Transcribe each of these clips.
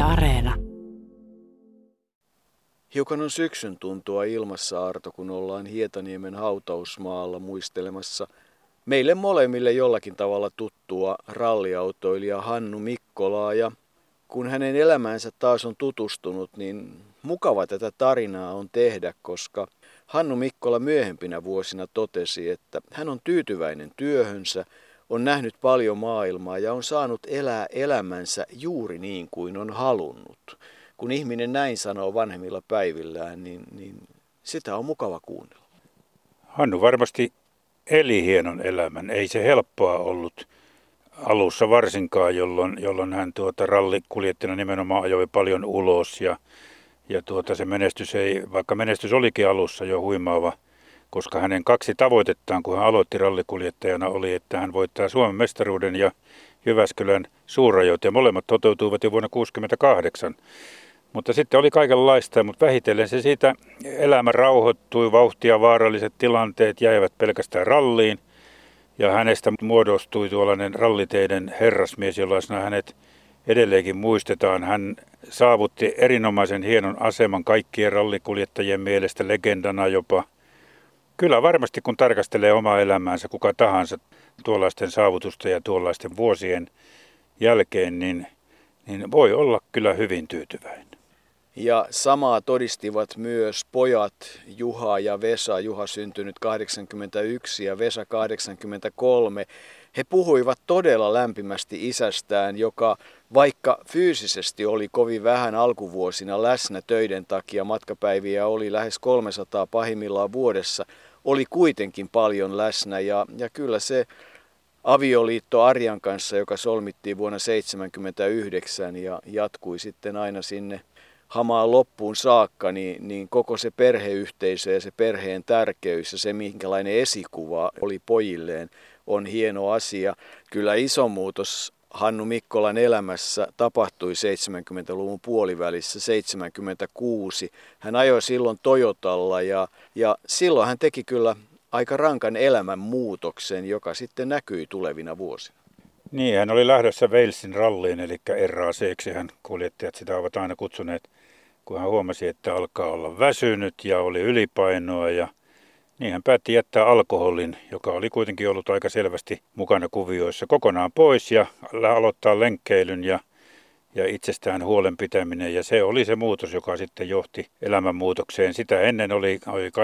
Areena. Hiukan on syksyn tuntua ilmassa, Arto, kun ollaan Hietaniemen hautausmaalla muistelemassa meille molemmille jollakin tavalla tuttua ralliautoilija Hannu Mikkolaa. Ja kun hänen elämäänsä taas on tutustunut, niin mukava tätä tarinaa on tehdä, koska Hannu Mikkola myöhempinä vuosina totesi, että hän on tyytyväinen työhönsä, on nähnyt paljon maailmaa ja on saanut elää elämänsä juuri niin kuin on halunnut. Kun ihminen näin sanoo vanhemmilla päivillään, niin sitä on mukava kuunnella. Hannu varmasti eli hienon elämän. Ei se helppoa ollut alussa varsinkaan, jolloin hän rallikuljettajana nimenomaan ajoi paljon ulos. Ja se menestys ei, vaikka menestys olikin alussa jo huimaava, koska hänen kaksi tavoitettaan, kun hän aloitti rallikuljettajana, oli, että hän voittaa Suomen mestaruuden ja Jyväskylän suurajot. Ja molemmat toteutuivat jo vuonna 1968. Mutta sitten oli kaikenlaista, mutta vähitellen se siitä elämä rauhoittui, vauhtia vaaralliset tilanteet jäivät pelkästään ralliin. Ja hänestä muodostui tuollainen ralliteiden herrasmies, jollaisena hänet edelleenkin muistetaan. Hän saavutti erinomaisen hienon aseman kaikkien rallikuljettajien mielestä, legendana jopa. Kyllä varmasti kun tarkastelee omaa elämäänsä kuka tahansa tuollaisten saavutusten ja tuollaisten vuosien jälkeen, niin voi olla kyllä hyvin tyytyväinen. Ja samaa todistivat myös pojat Juha ja Vesa. Juha syntynyt 81 ja Vesa 83. He puhuivat todella lämpimästi isästään, joka vaikka fyysisesti oli kovin vähän alkuvuosina läsnä töiden takia, matkapäiviä oli lähes 300 pahimmillaan vuodessa, oli kuitenkin paljon läsnä ja kyllä se avioliitto Arjan kanssa, joka solmittiin vuonna 1979 ja jatkui sitten aina sinne hamaan loppuun saakka, niin koko se perheyhteisö ja se perheen tärkeys ja se, minkälainen esikuva oli pojilleen, on hieno asia. Kyllä iso muutos Hannu Mikkolan elämässä tapahtui 70-luvun puolivälissä, 76. Hän ajoi silloin Toyotalla ja silloin hän teki kyllä aika rankan elämänmuutoksen, joka sitten näkyi tulevina vuosina. Niin, hän oli lähdössä Walesin ralliin, eli RAC:ksi hän kuljettajat sitä ovat aina kutsuneet, kun hän huomasi, että alkaa olla väsynyt ja oli ylipainoa. Ja niin hän päätti jättää alkoholin, joka oli kuitenkin ollut aika selvästi mukana kuvioissa, kokonaan pois ja aloittaa lenkkeilyn ja itsestään huolen pitäminen. Ja se oli se muutos, joka sitten johti elämänmuutokseen. Sitä ennen oli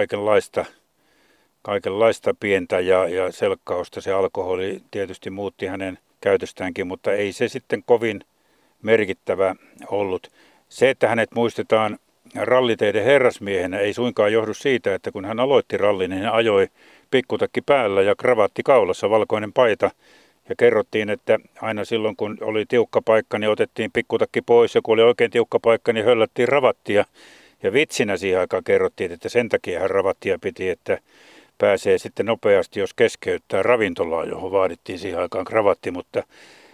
kaikenlaista pientä ja selkkausta. Se alkoholi tietysti muutti hänen käytöstäänkin, mutta ei se sitten kovin merkittävä ollut. Se, että hänet muistetaan ralliteiden herrasmiehenä, ei suinkaan johdu siitä, että kun hän aloitti rallin, niin hän ajoi pikkutakki päällä ja kravatti kaulassa, valkoinen paita. Ja kerrottiin, että aina silloin, kun oli tiukka paikka, niin otettiin pikkutakki pois, ja kun oli oikein tiukka paikka, niin höllättiin ravattia. Ja vitsinä siihen aikaan kerrottiin, että sen takia hän ravattia piti, että pääsee sitten nopeasti, jos keskeyttää ravintolaa, johon vaadittiin siihen aikaan kravatti, mutta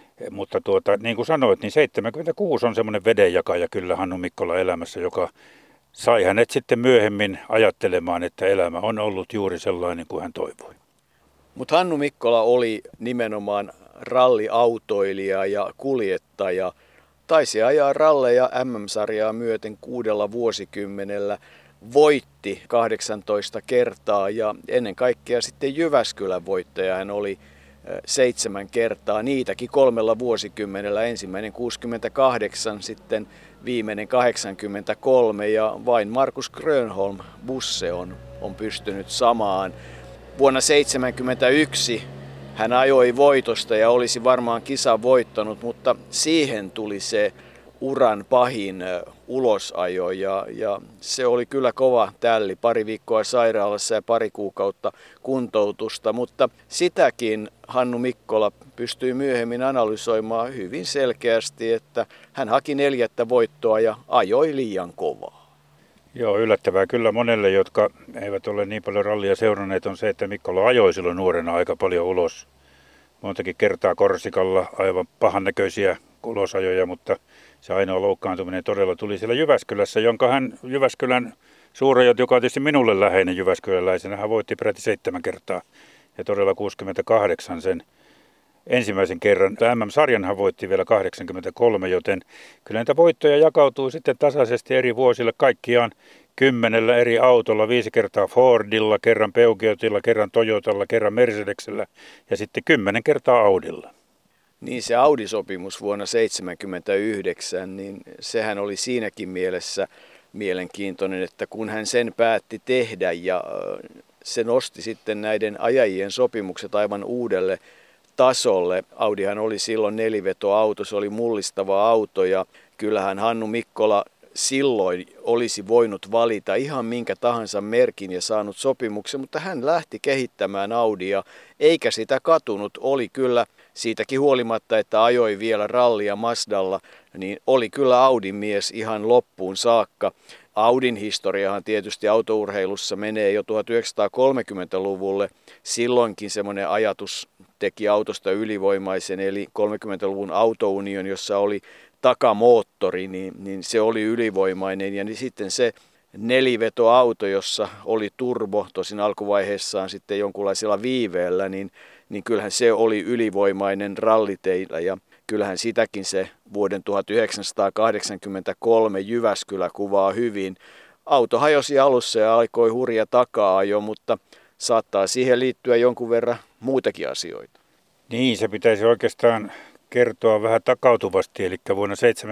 niin kuin sanoit, niin 76 on semmoinen vedenjakaja kyllä Hannu Mikkola elämässä, joka sai hänet sitten myöhemmin ajattelemaan, että elämä on ollut juuri sellainen kuin hän toivoi. Mutta Hannu Mikkola oli nimenomaan ralliautoilija ja kuljettaja. Taisi ajaa ralleja MM-sarjaa myöten 6 vuosikymmenellä. Voitti 18 kertaa ja ennen kaikkea sitten Jyväskylän voittaja hän oli 7 kertaa, niitäkin 3 vuosikymmenellä, ensimmäinen 68, sitten viimeinen 83 ja vain Markus Grönholm Busse on pystynyt samaan. Vuonna 1971 hän ajoi voitosta ja olisi varmaan kisan voittanut, mutta siihen tuli se uran pahin ulosajo ja se oli kyllä kova tälli. 2 viikkoa sairaalassa ja 2 kuukautta kuntoutusta, mutta sitäkin Hannu Mikkola pystyi myöhemmin analysoimaan hyvin selkeästi, että hän haki 4. voittoa ja ajoi liian kovaa. Joo, yllättävää kyllä monelle, jotka eivät ole niin paljon rallia seuranneet, on se, että Mikkola ajoi silloin nuorena aika paljon ulos. Montakin kertaa Korsikalla aivan pahannäköisiä ulosajoja, mutta se ainoa loukkaantuminen todella tuli siellä Jyväskylässä, jonka Jyväskylän suurajot, joka on tietysti minulle läheinen jyväskyläläisenä, hän voitti peräti 7 kertaa ja todella 68 sen ensimmäisen kerran. MM-sarjanhan voitti vielä 83, joten kyllä näitä voittoja jakautuu sitten tasaisesti eri vuosille kaikkiaan 10 eri autolla, 5 kertaa Fordilla, kerran Peugeotilla, kerran Toyotalla, kerran Mercedesellä ja sitten 10 kertaa Audilla. Niin se Audi-sopimus vuonna 1979, niin sehän oli siinäkin mielessä mielenkiintoinen, että kun hän sen päätti tehdä ja se nosti sitten näiden ajajien sopimukset aivan uudelle tasolle. Audihan oli silloin nelivetoauto, se oli mullistava auto ja kyllähän Hannu Mikkola silloin olisi voinut valita ihan minkä tahansa merkin ja saanut sopimuksen, mutta hän lähti kehittämään Audia eikä sitä katunut. Oli kyllä siitäkin huolimatta, että ajoi vielä rallia Mazdalla, niin oli kyllä Audin mies ihan loppuun saakka. Audin historiahan tietysti autourheilussa menee jo 1930-luvulle. Silloinkin semmoinen ajatus teki autosta ylivoimaisen, eli 30-luvun autounion, jossa oli takamoottori, niin se oli ylivoimainen. Ja niin sitten se nelivetoauto, jossa oli turbo, tosin alkuvaiheessaan sitten jonkunlaisella viiveellä, niin kyllähän se oli ylivoimainen ralliteillä. Ja kyllähän sitäkin se vuoden 1983 Jyväskylä kuvaa hyvin. Auto hajosi alussa ja alkoi hurja taka-ajo, mutta saattaa siihen liittyä jonkun verran muitakin asioita. Niin, se pitäisi oikeastaan kertoa vähän takautuvasti, eli vuonna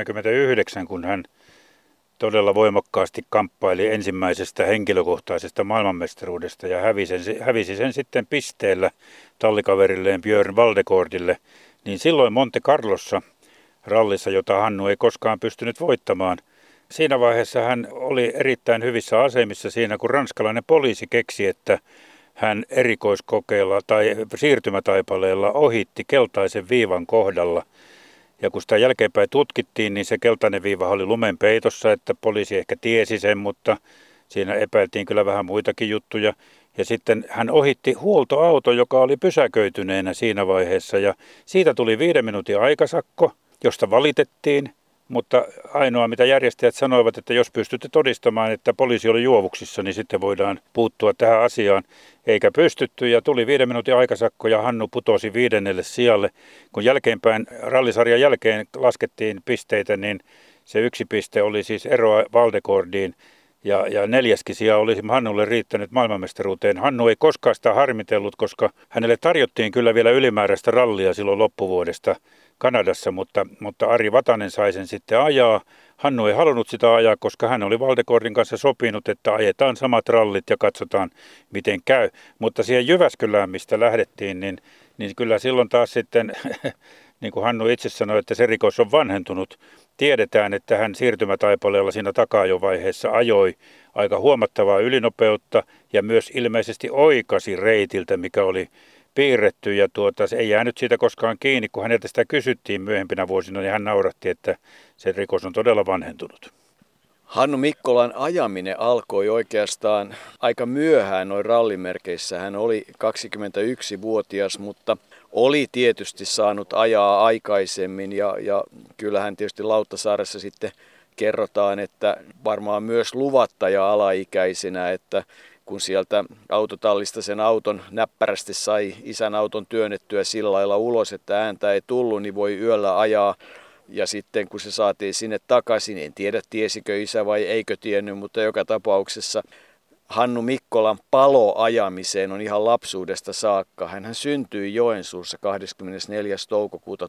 1979, kun hän todella voimakkaasti kamppaili ensimmäisestä henkilökohtaisesta maailmanmestaruudesta ja hävisi sen sitten pisteellä tallikaverilleen Björn Waldegårdille, niin silloin Monte Carlossa rallissa, jota Hannu ei koskaan pystynyt voittamaan, siinä vaiheessa hän oli erittäin hyvissä asemissa siinä, kun ranskalainen poliisi keksi, että hän erikoiskokeella tai siirtymätaipaleella ohitti keltaisen viivan kohdalla. Ja kun sitä jälkeenpäin tutkittiin, niin se keltainen viiva oli lumen peitossa, että poliisi ehkä tiesi sen, mutta siinä epäiltiin kyllä vähän muitakin juttuja. Ja sitten hän ohitti huoltoauto, joka oli pysäköityneenä siinä vaiheessa ja siitä tuli 5 minuutin aikasakko, josta valitettiin. Mutta ainoa, mitä järjestäjät sanoivat, että jos pystytte todistamaan, että poliisi oli juovuksissa, niin sitten voidaan puuttua tähän asiaan. Eikä pystytty ja tuli 5 minuutin aikasakko ja Hannu putosi 5. sijalle. Kun jälkeenpäin rallisarjan jälkeen laskettiin pisteitä, niin se 1 piste oli siis eroa Waldegårdiin. Ja 4. sija olisi Hannulle riittänyt maailmanmestaruuteen. Hannu ei koskaan sitä harmitellut, koska hänelle tarjottiin kyllä vielä ylimääräistä rallia silloin loppuvuodesta Kanadassa, mutta Ari Vatanen sai sen sitten ajaa. Hannu ei halunnut sitä ajaa, koska hän oli Waldegårdin kanssa sopinut, että ajetaan samat rallit ja katsotaan miten käy. Mutta siihen Jyväskylään, mistä lähdettiin, niin kyllä silloin taas sitten, niin kuin Hannu itse sanoi, että se rikos on vanhentunut. Tiedetään, että hän siirtymätaipaleella siinä taka-ajovaiheessa ajoi aika huomattavaa ylinopeutta ja myös ilmeisesti oikasi reitiltä, mikä oli piirretty. Ja se ei jäänyt siitä koskaan kiinni, kun häneltä sitä kysyttiin myöhempinä vuosina, niin hän nauratti, että se rikos on todella vanhentunut. Hannu Mikkolan ajaminen alkoi oikeastaan aika myöhään noin rallimerkeissä. Hän oli 21-vuotias, mutta oli tietysti saanut ajaa aikaisemmin ja kyllähän tietysti Lauttasaaressa sitten kerrotaan, että varmaan myös luvattaja alaikäisenä, että kun sieltä autotallista sen auton näppärästi sai isän auton työnnettyä sillä lailla ulos, että ääntä ei tullut, niin voi yöllä ajaa. Ja sitten kun se saatiin sinne takaisin, en tiedä tiesikö isä vai eikö tiennyt, mutta joka tapauksessa Hannu Mikkolan paloajamiseen on ihan lapsuudesta saakka. Hän syntyi Joensuussa 24. toukokuuta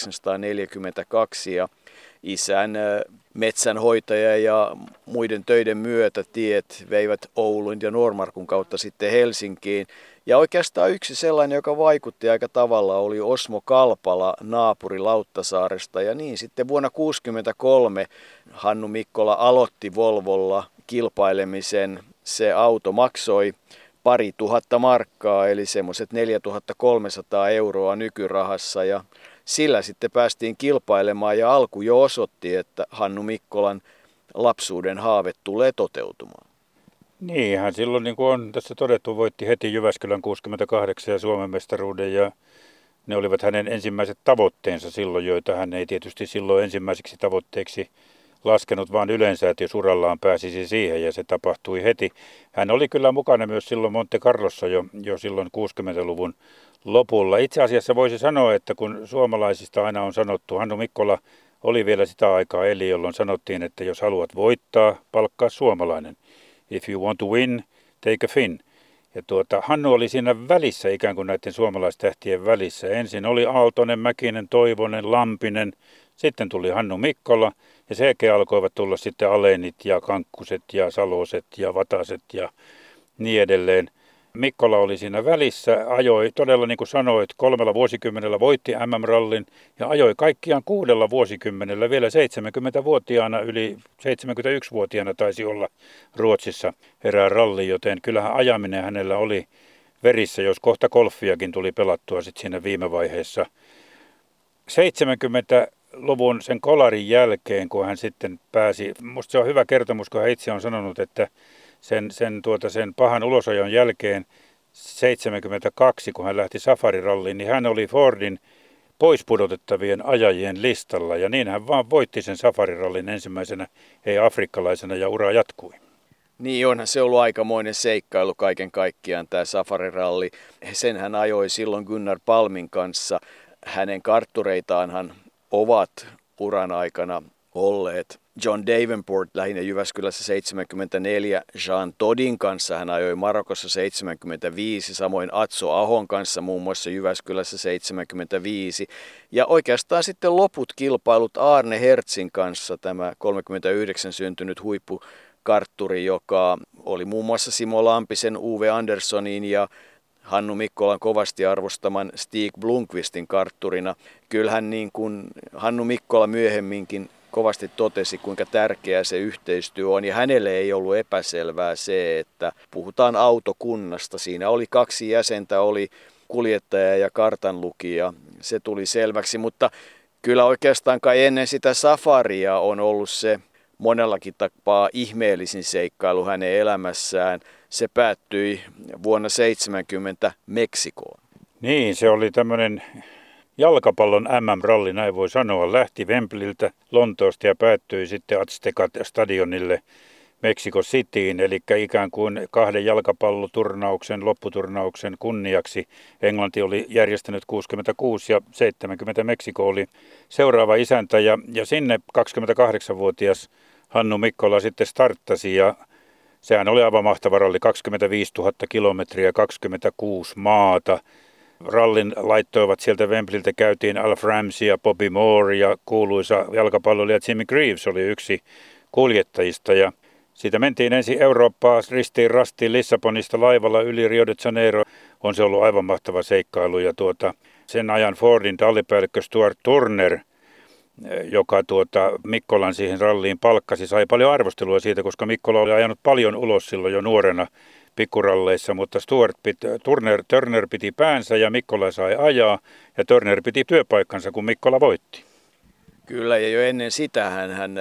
1942 ja isän metsänhoitaja ja muiden töiden myötä tiet veivät Oulun ja Noormarkun kautta sitten Helsinkiin. Ja oikeastaan yksi sellainen, joka vaikutti aika tavalla, oli Osmo Kalpala, naapuri Lauttasaaresta. Ja niin sitten vuonna 1963 Hannu Mikkola aloitti Volvolla kilpailemisen. Se auto maksoi 2 000 markkaa, eli semmoiset 4 300 euroa nykyrahassa. Ja sillä sitten päästiin kilpailemaan ja alku jo osoitti, että Hannu Mikkolan lapsuuden haave tulee toteutumaan. Niin, hän silloin, niin kuin on tässä todettu, voitti heti Jyväskylän 68 ja Suomen mestaruuden ja ne olivat hänen ensimmäiset tavoitteensa silloin, joita hän ei tietysti silloin ensimmäiseksi tavoitteeksi laskenut, vaan yleensäätiös urallaan pääsisi siihen ja se tapahtui heti. Hän oli kyllä mukana myös silloin Monte Carlossa jo silloin 60-luvun lopulla. Itse asiassa voisi sanoa, että kun suomalaisista aina on sanottu, Hannu Mikkola oli vielä sitä aikaa eli, jolloin sanottiin, että jos haluat voittaa, palkkaa suomalainen. If you want to win, take a Finn. Ja Hannu oli siinä välissä, ikään kuin näiden suomalaistähtien välissä. Ensin oli Aaltonen, Mäkinen, Toivonen, Lampinen, sitten tuli Hannu Mikkola ja sen jälkeen alkoivat tulla sitten Alenit ja Kankkuset ja Saloset ja Vataset ja niin edelleen. Mikkola oli siinä välissä, ajoi todella niin kuin sanoit, 3 vuosikymmenellä voitti MM-rallin ja ajoi kaikkiaan 6 vuosikymmenellä vielä 70-vuotiaana, yli 71-vuotiaana taisi olla Ruotsissa erään ralli, joten kyllähän ajaminen hänellä oli verissä, jos kohta golfiakin tuli pelattua sitten siinä viime vaiheessa. 70-luvun sen kolarin jälkeen, kun hän sitten pääsi, musta se on hyvä kertomus, kun hän itse on sanonut, että sen pahan ulosajon jälkeen 72, kun hän lähti safariralliin, niin hän oli Fordin poispudotettavien ajajien listalla. Ja niin hän vaan voitti sen safarirallin ensimmäisenä, ei afrikkalaisena, ja ura jatkui. Niin onhan se ollut aikamoinen seikkailu kaiken kaikkiaan tämä safariralli. Sen hän ajoi silloin Gunnar Palmin kanssa. Hänen karttureitaanhan ovat uran aikana olleet John Davenport lähinnä Jyväskylässä 74, Jean Todin kanssa hän ajoi Marokossa 75, samoin Atso Ahon kanssa muun muassa Jyväskylässä 75. Ja oikeastaan sitten loput kilpailut Arne Hertzin kanssa, tämä 39 syntynyt huippukartturi, joka oli muun muassa Simo Lampisen, Uwe Anderssonin ja Hannu Mikkolan kovasti arvostaman Stig Blomqvistin kartturina. Kyllähän niin kuin Hannu Mikkola myöhemminkin kovasti totesi, kuinka tärkeää se yhteistyö on, ja hänelle ei ollut epäselvää se, että puhutaan autokunnasta. Siinä oli 2 jäsentä, oli kuljettaja ja kartanlukija, se tuli selväksi, mutta kyllä oikeastaan kai ennen sitä safaria on ollut se monellakin tapaa ihmeellisin seikkailu hänen elämässään. Se päättyi vuonna 70 Meksikoon. Niin, se oli tämmöinen jalkapallon MM-ralli, näin voi sanoa. Lähti Wembleyltä Lontoosta ja päättyi sitten Azteca-stadionille Mexico Cityin, eli ikään kuin 2 jalkapalloturnauksen, lopputurnauksen kunniaksi. Englanti oli järjestänyt 66 ja 70 Meksiko oli seuraava isäntä ja sinne 28-vuotias Hannu Mikkola sitten starttasi ja sehän oli aivan mahtava ralli, 25 000 kilometriä, 26 maata. Rallin laittoivat sieltä Wembleyltä, käytiin Alf Ramsey ja Bobby Moore ja kuuluisa jalkapalloilija Jimmy Greaves oli yksi kuljettajista. Ja siitä mentiin ensin Eurooppaan ristiin rastiin Lissabonista laivalla yli Rio de Janeiro. On se ollut aivan mahtava seikkailu ja sen ajan Fordin tallipäällikkö Stuart Turner, joka Mikkolan siihen ralliin palkkasi, sai paljon arvostelua siitä, koska Mikkola oli ajanut paljon ulos silloin jo nuorena pikkuralleissa, mutta Turner piti päänsä ja Mikkola sai ajaa ja Turner piti työpaikkansa, kun Mikkola voitti. Kyllä, ja jo ennen sitä hän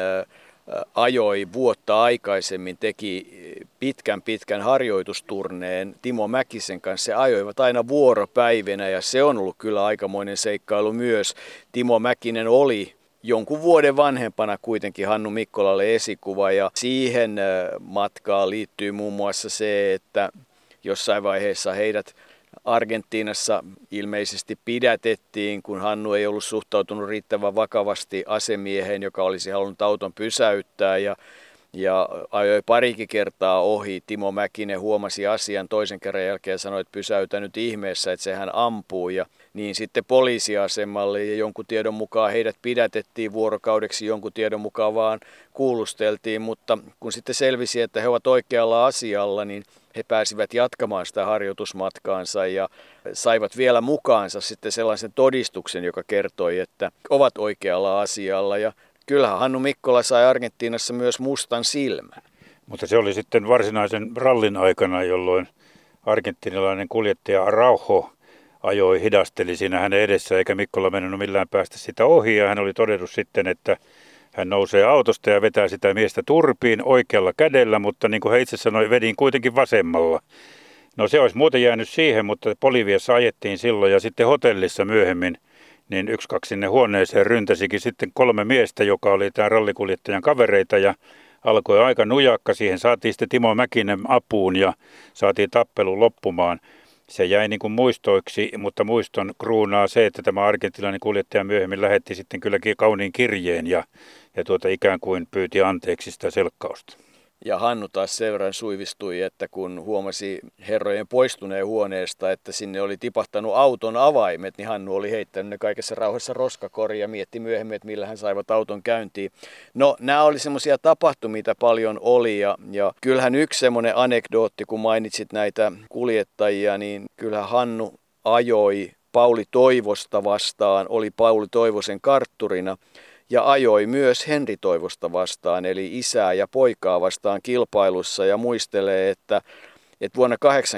ajoi vuotta aikaisemmin, teki pitkän harjoitusturneen Timo Mäkisen kanssa. He ajoivat aina vuoropäivinä ja se on ollut kyllä aikamoinen seikkailu myös. Timo Mäkinen oli jonkun vuoden vanhempana kuitenkin Hannu Mikkolalle esikuva ja siihen matkaan liittyy muun muassa se, että jossain vaiheessa heidät Argentiinassa ilmeisesti pidätettiin, kun Hannu ei ollut suhtautunut riittävän vakavasti asemieheen, joka olisi halunnut auton pysäyttää ja ajoi parikin kertaa ohi. Timo Mäkinen huomasi asian toisen kerran jälkeen ja sanoi, että pysäytä nyt ihmeessä, että sehän ampuu. Ja niin sitten poliisiasemalle ja jonkun tiedon mukaan heidät pidätettiin vuorokaudeksi, jonkun tiedon mukaan vaan kuulusteltiin. Mutta kun sitten selvisi, että he ovat oikealla asialla, niin he pääsivät jatkamaan sitä harjoitusmatkaansa ja saivat vielä mukaansa sitten sellaisen todistuksen, joka kertoi, että ovat oikealla asialla. Ja kyllähän Hannu Mikkola sai Argentiinassa myös mustan silmän. Mutta se oli sitten varsinaisen rallin aikana, jolloin argentiinilainen kuljettaja Araujo hidasteli siinä hänen edessä, eikä Mikkola mennyt millään päästä sitä ohi. Ja hän oli todennut sitten, että hän nousee autosta ja vetää sitä miestä turpiin oikealla kädellä, mutta niin kuin hän itse sanoi, vedin kuitenkin vasemmalla. No se olisi muuten jäänyt siihen, mutta Boliviassa ajettiin silloin ja sitten hotellissa myöhemmin niin yksi sinne huoneeseen ryntäsikin sitten 3 miestä, joka oli tämän rallikuljettajan kavereita ja alkoi aika nujakka. Siihen saatiin sitten Timo Mäkinen apuun ja saatiin tappelu loppumaan. Se jäi niin kuin muistoiksi, mutta muiston kruunaa se, että tämä argentilainen kuljettaja myöhemmin lähetti sitten kylläkin kauniin kirjeen ja ikään kuin pyyti anteeksi sitä selkkausta. Ja Hannu taas sen verran suivistui, että kun huomasi herrojen poistuneen huoneesta, että sinne oli tipahtanut auton avaimet, niin Hannu oli heittänyt ne kaikessa rauhassa roskakoriin ja mietti myöhemmin, että millä hän saivat auton käyntiin. No, nämä oli semmoisia tapahtumia, mitä paljon oli ja kyllähän yksi semmoinen anekdootti, kun mainitsit näitä kuljettajia, niin kyllähän Hannu ajoi Pauli Toivosta vastaan, oli Pauli Toivosen kartturina. Ja ajoi myös Henri Toivosta vastaan, eli isää ja poikaa vastaan kilpailussa ja muistelee, että vuonna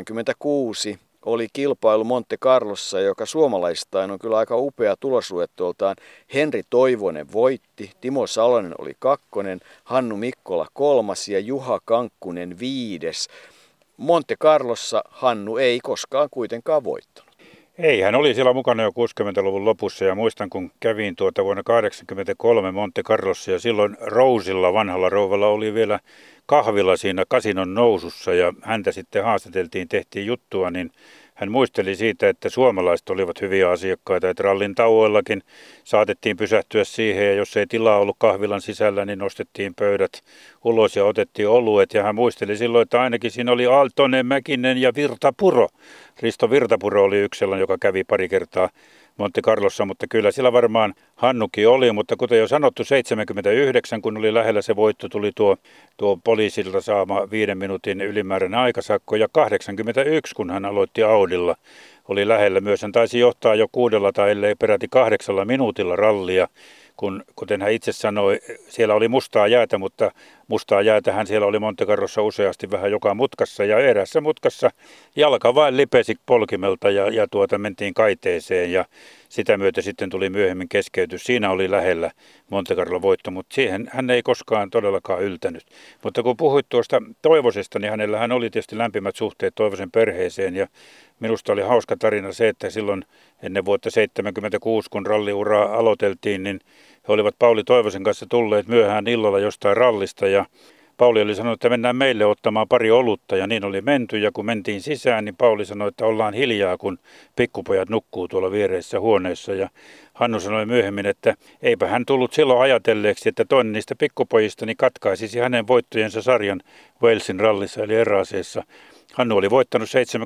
1986 oli kilpailu Monte Carlossa, joka suomalaistain on kyllä aika upea tulosluettuoltaan. Henri Toivonen voitti, Timo Salonen oli 2, Hannu Mikkola 3 ja Juha Kankkunen 5. Monte Carlossa Hannu ei koskaan kuitenkaan voittanut. Ei, hän oli siellä mukana jo 60-luvun lopussa ja muistan, kun kävin vuonna 1983 Monte Carlossa ja silloin Rousilla, vanhalla rouvalla, oli vielä kahvila siinä kasinon nousussa ja häntä sitten haastateltiin, tehtiin juttua, niin hän muisteli siitä, että suomalaiset olivat hyviä asiakkaita, että rallin tauoillakin saatettiin pysähtyä siihen ja jos ei tilaa ollut kahvilan sisällä, niin nostettiin pöydät ulos ja otettiin oluet ja hän muisteli silloin, että ainakin siinä oli Aaltonen, Mäkinen ja Virtapuro. Risto Virtapuro oli yksi sellainen, joka kävi pari kertaa Monte Carlossa, mutta kyllä siellä varmaan Hannukin oli, mutta kuten jo sanottu, 79, kun oli lähellä se voitto, tuli tuo poliisilta saama 5 minuutin ylimääräinen aikasakko ja 81, kun hän aloitti Audilla, oli lähellä myös. Hän taisi johtaa jo 6 tai ellei peräti 8 minuutilla rallia, kuten hän itse sanoi, siellä oli mustaa jäätä, mutta mustaa jäätähän siellä oli Monte Carlossa useasti vähän joka mutkassa ja erässä mutkassa jalka vain lipesi polkimelta ja mentiin kaiteeseen ja sitä myötä sitten tuli myöhemmin keskeytys. Siinä oli lähellä Monte Carlo voitto, mutta siihen hän ei koskaan todellakaan yltänyt. Mutta kun puhuit tuosta Toivosesta, niin hänellähän oli tietysti lämpimät suhteet Toivosen perheeseen ja minusta oli hauska tarina se, että silloin ennen vuotta 1976, kun ralliuraa aloiteltiin, niin he olivat Pauli Toivosen kanssa tulleet myöhään illalla jostain rallista ja Pauli oli sanonut, että mennään meille ottamaan pari olutta ja niin oli menty ja kun mentiin sisään, niin Pauli sanoi, että ollaan hiljaa, kun pikkupojat nukkuu tuolla viereisessä huoneessa ja Hannu sanoi myöhemmin, että eipä hän tullut silloin ajatelleeksi, että toinen niistä pikkupojista niin katkaisisi hänen voittojensa sarjan Walesin rallissa eli eräaseessa. Hannu oli voittanut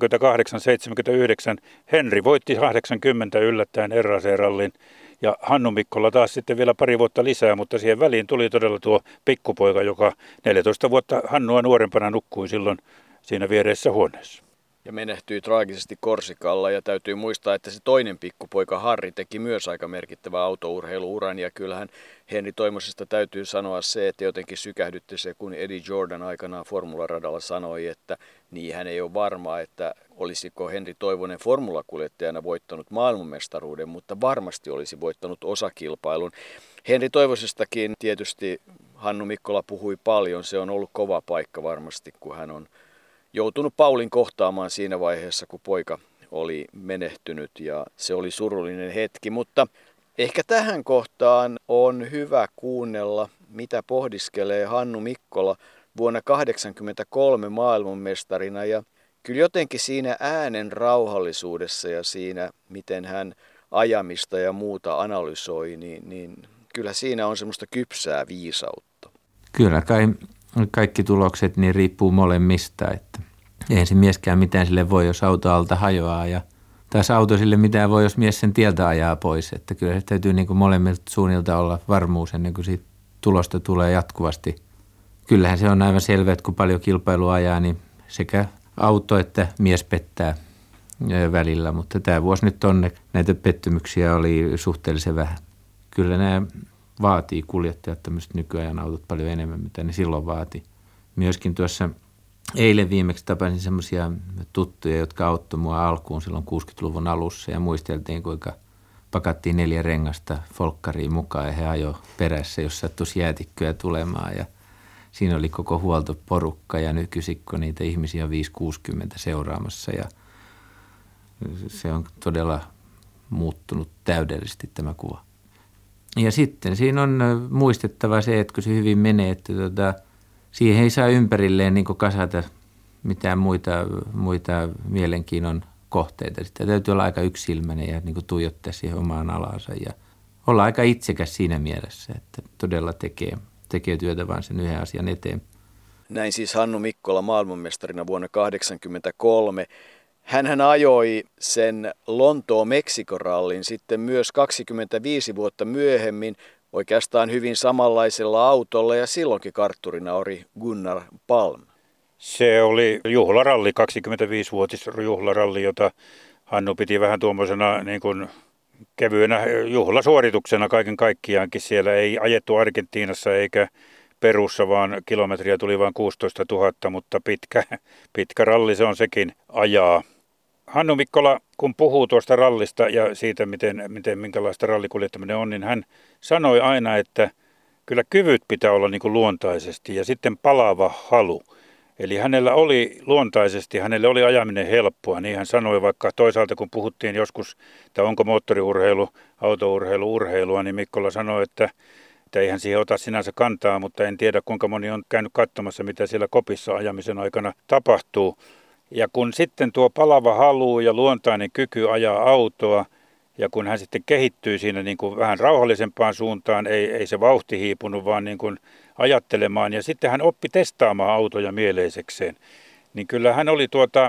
78-79, Henri voitti 80 yllättäen eräaseen rallin. Ja Hannu Mikkola taas sitten vielä pari vuotta lisää, mutta siihen väliin tuli todella tuo pikkupoika, joka 14 vuotta Hannua nuorempana nukkui silloin siinä viereisessä huoneessa. Ja menehtyi traagisesti Korsikalla ja täytyy muistaa, että se toinen pikkupoika Harri teki myös aika merkittävää autourheiluuran ja kyllähän Henri Toimosesta täytyy sanoa se, että jotenkin sykähdytti se, kun Eddie Jordan aikanaan formularadalla sanoi, että niin hän ei ole varma, että olisiko Henri Toivonen formulakuljettajana voittanut maailmanmestaruuden, mutta varmasti olisi voittanut osakilpailun. Henri Toivosestakin tietysti Hannu Mikkola puhui paljon, se on ollut kova paikka varmasti, kun hän on joutunut Paulin kohtaamaan siinä vaiheessa, kun poika oli menehtynyt ja se oli surullinen hetki, mutta ehkä tähän kohtaan on hyvä kuunnella, mitä pohdiskelee Hannu Mikkola vuonna 1983 maailmanmestarina ja kyllä jotenkin siinä äänen rauhallisuudessa ja siinä, miten hän ajamista ja muuta analysoi, niin kyllä siinä on semmoista kypsää viisautta. Kyllä kai kaikki tulokset niin riippuu molemmista, että eihän se mieskään mitään sille voi, jos auto alta hajoaa ja taas auto sille mitään voi, jos mies sen tieltä ajaa pois. Että kyllä se täytyy niin kuin molemmilta suunnilta olla varmuus ennen kuin siitä tulosta tulee jatkuvasti. Kyllähän se on aivan selvä, että kun paljon kilpailua ajaa, niin sekä auto että mies pettää välillä, mutta tämä vuosi nyt näitä pettymyksiä oli suhteellisen vähän. Kyllä nämä vaatii kuljettajat tämmöiset nykyajan autot paljon enemmän, mitä ne silloin vaati. Myöskin tuossa eilen viimeksi tapasin semmoisia tuttuja, jotka auttoi mua alkuun silloin 60-luvun alussa ja muisteltiin, kuinka pakattiin 4 rengasta folkkariin mukaan ja he ajoi perässä, jos sattuisi jäätikköä tulemaan ja siinä oli koko huoltoporukka ja nykyisikko niitä ihmisiä 5-60 seuraamassa ja se on todella muuttunut täydellisesti tämä kuva. Ja sitten siinä on muistettava se, että kun se hyvin menee, että siihen ei saa ympärilleen niin kuin kasata mitään muita mielenkiinnon kohteita. Sitä täytyy olla aika yksilmäinen ja niin kuin tuijottaa siihen omaan alaansa ja olla aika itsekäs siinä mielessä, että todella tekee työtä vain sen yhden asian eteen. Näin siis Hannu Mikkola maailmanmestarina vuonna 1983. Hänhän ajoi sen Lontoon-Meksikorallin sitten myös 25 vuotta myöhemmin oikeastaan hyvin samanlaisella autolla ja silloinkin kartturina oli Gunnar Palm. Se oli juhlaralli, 25-vuotis juhlaralli, jota Hannu piti vähän tuommoisena niin kuin kevyenä juhlasuorituksena kaiken kaikkiaankin. Siellä ei ajettu Argentiinassa eikä Perussa, vaan kilometriä tuli vain 16 000, mutta pitkä ralli se on sekin ajaa. Hannu Mikkola, kun puhuu tuosta rallista ja siitä, minkälaista rallikuljettaminen on, niin hän sanoi aina, että kyllä kyvyt pitää olla niin kuin luontaisesti ja sitten palaava halu. Eli hänelle oli ajaminen helppoa, niin hän sanoi, vaikka toisaalta kun puhuttiin joskus, että onko moottoriurheilu, autourheilu, urheilua, niin Mikkola sanoi, että eihän siihen ota sinänsä kantaa, mutta en tiedä kuinka moni on käynyt katsomassa, mitä siellä kopissa ajamisen aikana tapahtuu. Ja kun sitten tuo palava halu ja luontainen kyky ajaa autoa, ja kun hän sitten kehittyy siinä niin kuin vähän rauhallisempaan suuntaan, ei se vauhti hiipunut, vaan niin kuin ajattelemaan, ja sitten hän oppi testaamaan autoja mieleisekseen, niin kyllä hän oli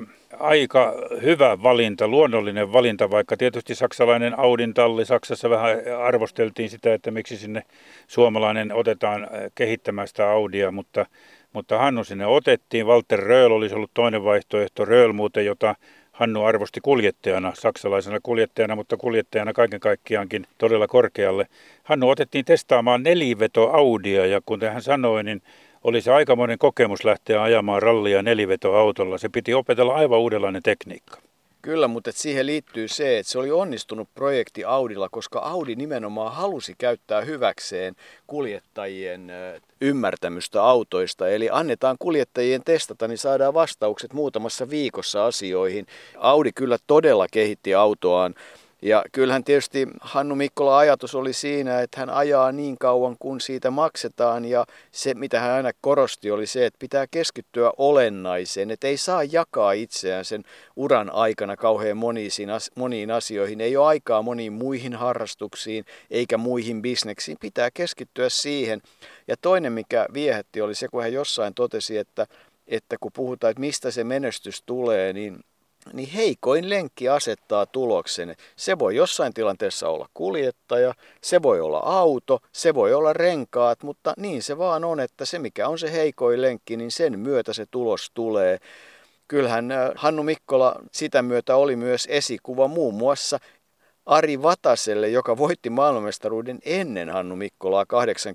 aika hyvä valinta, luonnollinen valinta, vaikka tietysti saksalainen Audin talli, Saksassa vähän arvosteltiin sitä, että miksi sinne suomalainen otetaan kehittämään sitä Audia, mutta Hannu sinne otettiin. Walter Röhrl olisi ollut toinen vaihtoehto, Röhrl muuten, jota Hannu arvosti kuljettajana, saksalaisena kuljettajana, mutta kuljettajana kaiken kaikkiaankin todella korkealle. Hannu otettiin testaamaan neliveto Audia ja kuten hän sanoi, niin oli se aikamoinen kokemus lähteä ajamaan rallia nelivetoautolla. Se piti opetella aivan uudenlainen tekniikka. Kyllä, mutta siihen liittyy se, että se oli onnistunut projekti Audilla, koska Audi nimenomaan halusi käyttää hyväkseen kuljettajien ymmärtämystä autoista. Eli annetaan kuljettajien testata, niin saadaan vastaukset muutamassa viikossa asioihin. Audi kyllä todella kehitti autoaan. Ja kyllähän tietysti Hannu Mikkola ajatus oli siinä, että hän ajaa niin kauan kun siitä maksetaan ja se mitä hän aina korosti oli se, että pitää keskittyä olennaiseen, että ei saa jakaa itseään sen uran aikana kauhean moniin asioihin, ei ole aikaa moniin muihin harrastuksiin eikä muihin bisneksiin, pitää keskittyä siihen. Ja toinen mikä viehätti oli se, kun hän jossain totesi, että kun puhutaan, että mistä se menestys tulee, niin heikoin lenkki asettaa tuloksen. Se voi jossain tilanteessa olla kuljettaja, se voi olla auto, se voi olla renkaat, mutta niin se vaan on, että se mikä on se heikoin lenkki, niin sen myötä se tulos tulee. Kyllähän Hannu Mikkola sitä myötä oli myös esikuva muun muassa Ari Vataselle, joka voitti maailmanmestaruuden ennen Hannu Mikkolaa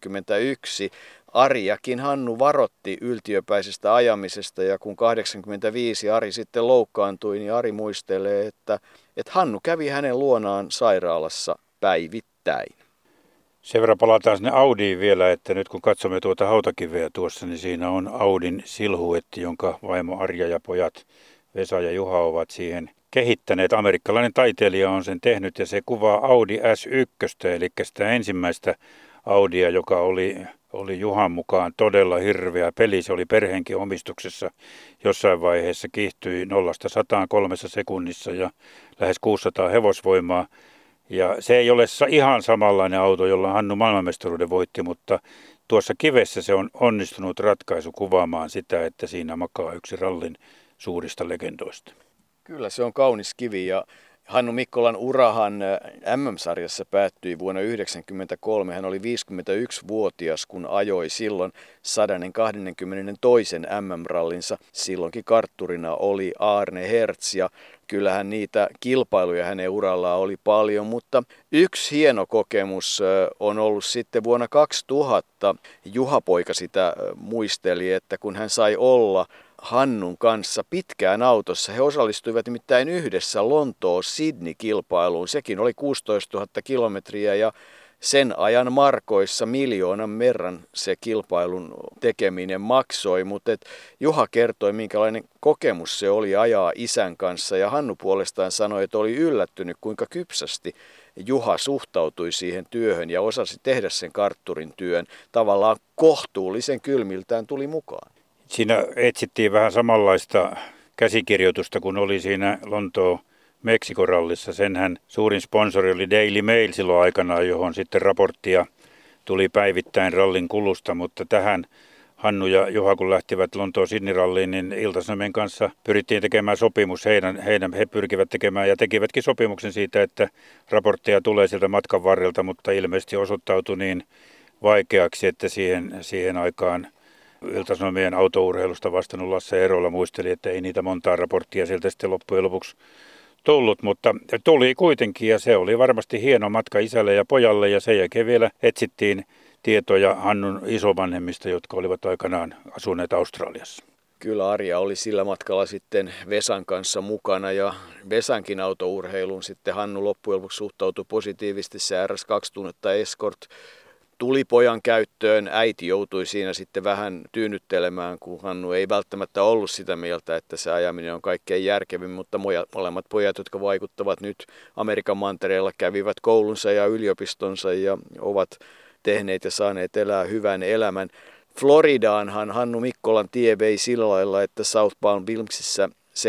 81. Ariakin Hannu varotti yltiöpäisestä ajamisesta ja kun 85 Ari sitten loukkaantui, niin Ari muistelee, että Hannu kävi hänen luonaan sairaalassa päivittäin. Sen verran palataan sinne Audiin vielä, että nyt kun katsomme tuota hautakiveä tuossa, niin siinä on Audin silhuetti, jonka vaimo Arja ja pojat Vesa ja Juha ovat siihen kehittäneet. Amerikkalainen taiteilija on sen tehnyt ja se kuvaa Audi S1, eli sitä ensimmäistä Audia, joka oli Juhan mukaan todella hirveä peli. Se oli perheenkin omistuksessa jossain vaiheessa, kiihtyi 0-100 3 sekunnissa ja lähes 600 hevosvoimaa. Ja se ei ole ihan samanlainen auto, jolla Hannu maailmanmestaruuden voitti, mutta tuossa kivessä se on onnistunut ratkaisu kuvaamaan sitä, että siinä makaa yksi rallin suurista legendoista. Kyllä se on kaunis kivi ja Hannu Mikkolan urahan MM-sarjassa päättyi vuonna 1993. Hän oli 51-vuotias, kun ajoi silloin 122. MM-rallinsa. Silloinkin kartturina oli Arne Hertz ja kyllähän niitä kilpailuja hänen urallaan oli paljon, mutta yksi hieno kokemus on ollut sitten vuonna 2000. Juha-poika sitä muisteli, että kun hän sai olla Hannun kanssa pitkään autossa. He osallistuivat nimittäin yhdessä Lontoon-Sydney-kilpailuun. Sekin oli 16 000 kilometriä ja sen ajan markoissa 1 000 000 merran se kilpailun tekeminen maksoi, mutta Juha kertoi, minkälainen kokemus se oli ajaa isän kanssa, ja Hannu puolestaan sanoi, että oli yllättynyt, kuinka kypsästi Juha suhtautui siihen työhön ja osasi tehdä sen kartturin työn. Tavallaan kohtuullisen kylmiltään tuli mukaan. Siinä etsittiin vähän samanlaista käsikirjoitusta kuin oli siinä Lontoon-Meksikorallissa. Senhän suurin sponsori oli Daily Mail silloin aikanaan, johon sitten raporttia tuli päivittäin rallin kulusta, mutta tähän Hannu ja Juha, kun lähtivät Lontoon-Sydney-ralliin, niin Ilta-Sanomien kanssa pyrittiin tekemään sopimus. He pyrkivät tekemään ja tekivätkin sopimuksen siitä, että raportteja tulee sieltä matkan varrelta, mutta ilmeisesti osoittautui niin vaikeaksi, että siihen aikaan Ilta-Sanomien autourheilusta vastannut Lasse Erola muisteli, että ei niitä montaa raporttia sieltä sitten loppujen lopuksi tullut, mutta tuli kuitenkin ja se oli varmasti hieno matka isälle ja pojalle ja sen jälkeen vielä etsittiin tietoja Hannun isovanhemmista, jotka olivat aikanaan asuneet Australiassa. Kyllä Arja oli sillä matkalla sitten Vesan kanssa mukana ja Vesankin autourheiluun sitten Hannu loppujen lopuksi suhtautui positiivisesti. Se RS2000 Escort tuli pojan käyttöön. Äiti joutui siinä sitten vähän tyynnyttelemään, kun Hannu ei välttämättä ollut sitä mieltä, että se ajaminen on kaikkein järkevin, mutta molemmat pojat, jotka vaikuttavat nyt Amerikan mantereella, kävivät koulunsa ja yliopistonsa ja ovat tehneet ja saaneet elää hyvän elämän. Floridaanhan Hannu Mikkolan tie vei sillä lailla, että South Palm Wilmsissä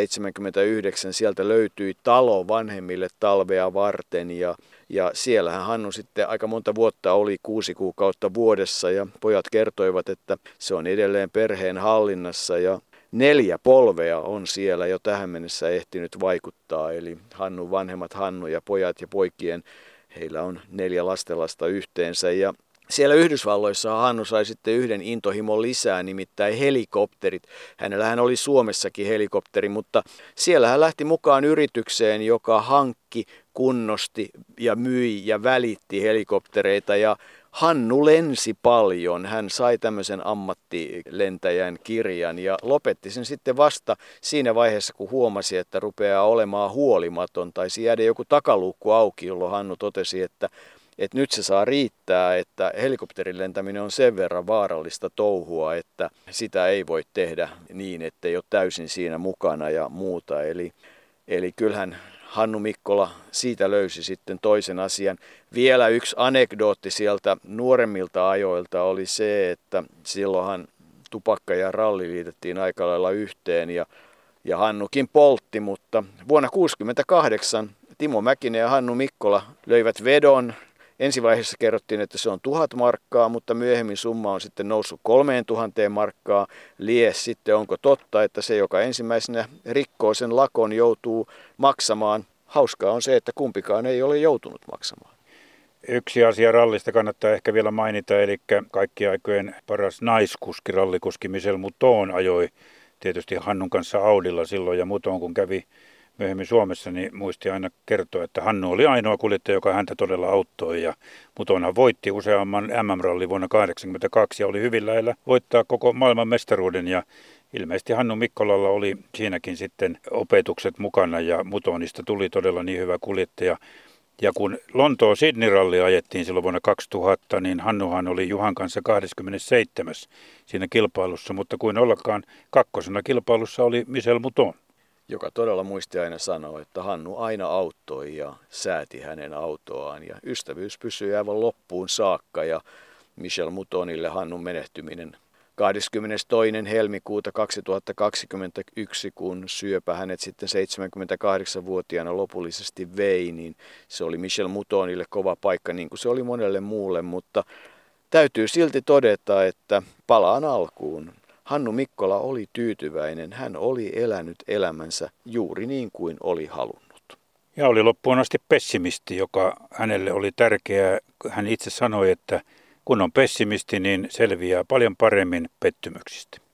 79 sieltä löytyi talo vanhemmille talvea varten ja siellähän Hannu sitten aika monta vuotta oli 6 kuukautta vuodessa ja pojat kertoivat, että se on edelleen perheen hallinnassa ja 4 polvea on siellä jo tähän mennessä ehtinyt vaikuttaa, eli Hannun vanhemmat Hannu ja pojat ja poikien, heillä on 4 lastenlasta yhteensä ja siellä Yhdysvalloissa Hannu sai sitten yhden intohimon lisää, nimittäin helikopterit. Hänellähän oli Suomessakin helikopteri, mutta siellä hän lähti mukaan yritykseen, joka hankki, kunnosti ja myi ja välitti helikoptereita. Ja Hannu lensi paljon. Hän sai tämmöisen ammattilentäjän kirjan ja lopetti sen sitten vasta siinä vaiheessa, kun huomasi, että rupeaa olemaan huolimaton. Taisi jäädä joku takaluukku auki, jolloin Hannu totesi, että nyt se saa riittää, että helikopterin lentäminen on sen verran vaarallista touhua, että sitä ei voi tehdä niin, että ei ole täysin siinä mukana ja muuta. Eli kyllähän Hannu Mikkola siitä löysi sitten toisen asian. Vielä yksi anekdootti sieltä nuoremmilta ajoilta oli se, että silloinhan tupakka ja ralli liitettiin aika lailla yhteen ja Hannukin poltti, mutta vuonna 1968 Timo Mäkinen ja Hannu Mikkola löivät vedon. Ensivaiheessa kerrottiin, että se on 1000 markkaa, mutta myöhemmin summa on sitten noussut 3000 markkaa. Lies sitten, onko totta, että se, joka ensimmäisenä rikkoo sen lakon, joutuu maksamaan. Hauskaa on se, että kumpikaan ei ole joutunut maksamaan. Yksi asia rallista kannattaa ehkä vielä mainita, eli kaikkien aikojen paras naiskuski, rallikuski Michel Mouton ajoi tietysti Hannun kanssa Audilla silloin, ja Mouton kun kävi myöhemmin Suomessa, niin muisti aina kertoa, että Hannu oli ainoa kuljettaja, joka häntä todella auttoi. Ja Moutonhan voitti useamman MM-rallin vuonna 1982 ja oli hyvin lähellä voittaa koko maailman mestaruuden. Ja ilmeisesti Hannu Mikkolalla oli siinäkin sitten opetukset mukana ja Moutonista tuli todella niin hyvä kuljettaja. Ja kun Lontoon Sydney-ralli ajettiin silloin vuonna 2000, niin Hannuhan oli Juhan kanssa 27. siinä kilpailussa, mutta kuin ollakaan kakkosena kilpailussa oli Michel Mouton, joka todella muisti aina sanoa, että Hannu aina auttoi ja sääti hänen autoaan. Ja ystävyys pysyi aivan loppuun saakka ja Michel Moutonille Hannun menehtyminen 22. helmikuuta 2021, kun syöpä hänet sitten 78-vuotiaana lopullisesti vei, niin se oli Michel Moutonille kova paikka, niin kuin se oli monelle muulle, mutta täytyy silti todeta, että palaan alkuun. Hannu Mikkola oli tyytyväinen, hän oli elänyt elämänsä juuri niin kuin oli halunnut. Ja oli loppuun asti pessimisti, joka hänelle oli tärkeää. Hän itse sanoi, että kun on pessimisti, niin selviää paljon paremmin pettymyksistä.